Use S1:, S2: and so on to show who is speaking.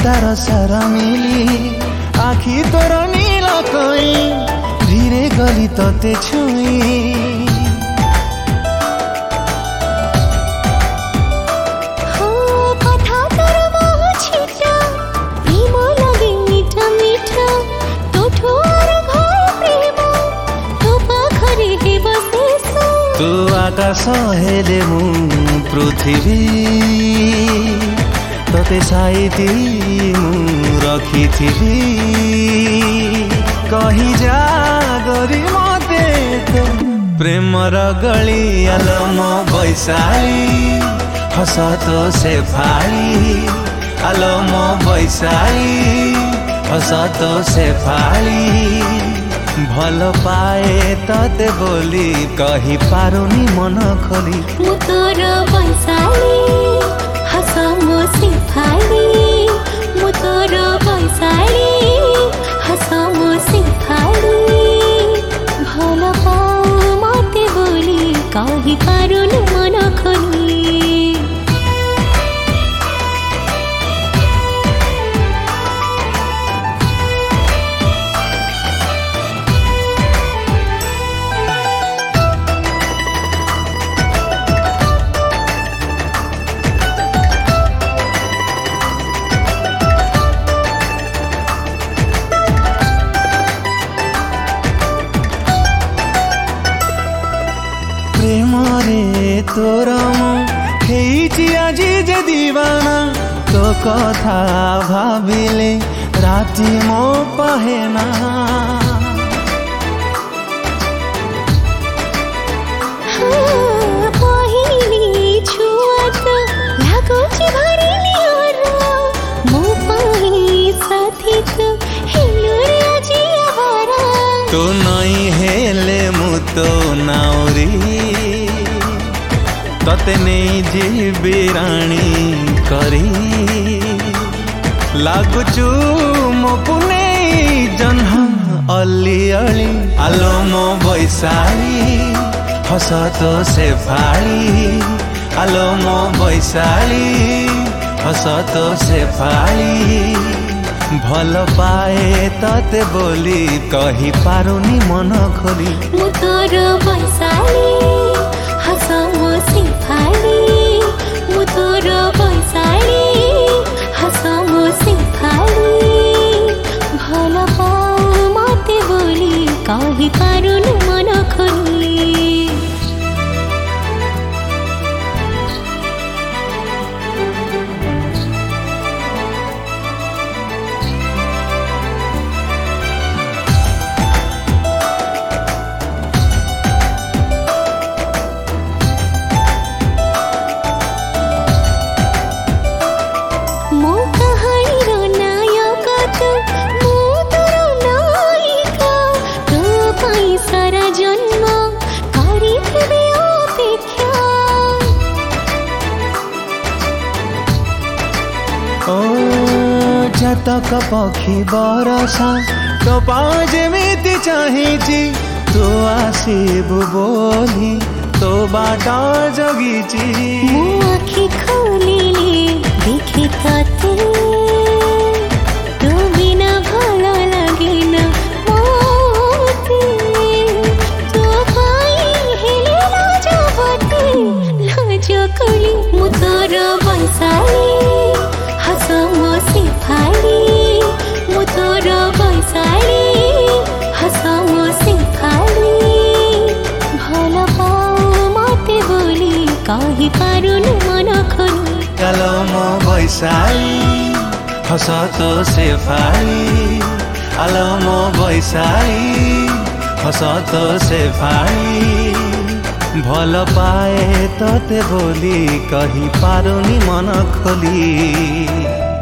S1: तार सारा मिली आखि तोर नील कई धीरे गली तते छुई तू आकाश हेले मु पृथ्वी तते साइती मु रखिथिबी कही जा गरी मते तो प्रेमर गली आलो मो बैसाली हस तो से फाली आलो मो बैसाली हस तो से फाली भल पाए तते बोली कही पारुनी मन खोली
S2: मु तोर बैसाली हस मो से फाली मु तोर बैसाली हस मो से फाली भल पाऊ मते बोली कही पारुनी मन खोली
S1: प्रेमरे तोर हेची आजी जे दीवाना तो कथा भाविले राति मो पहेना
S2: पहिली छुआत लागोची भारी लियोरा मो पाही साथी तो हेलो रे आजी आवारा
S1: तो नहीं हेले मु तो नाउरी तते नहीं जीवी राणी करी लागुचु मो पुने जन्ह अली अली आलो मो बैसाली हस तो से फाली आलो मो बैसाली हस तो से फाली भल पाए तते बोली कही पारुनी मन खोली
S2: मु तोर बैसाली हस मो से फाली मु तोर बैसाली हस मो से फाली भल पाऊ मते बोली कही पारुनी मन खोली
S1: ओ जातक पक्षी बरसा तो पाँच मिति चाहिए तो आसीबु बोली तो बाटा जगीची
S2: मु आखि खोलिले देखि तते तो बिना भल लागिन मोते तो पाई हेले लाजबते लाज कली मु तोर बैसाली हस मो से फाली मु तोर बैसाली हस मो से फाली भल पाऊ मते बोली कही पारुनी मन खोली
S1: आलो मो बैसाली हस तो से फाली आलो मो बैसाली हस तो से फाली भल पाए तते बोली कही पारुनी मन खोली।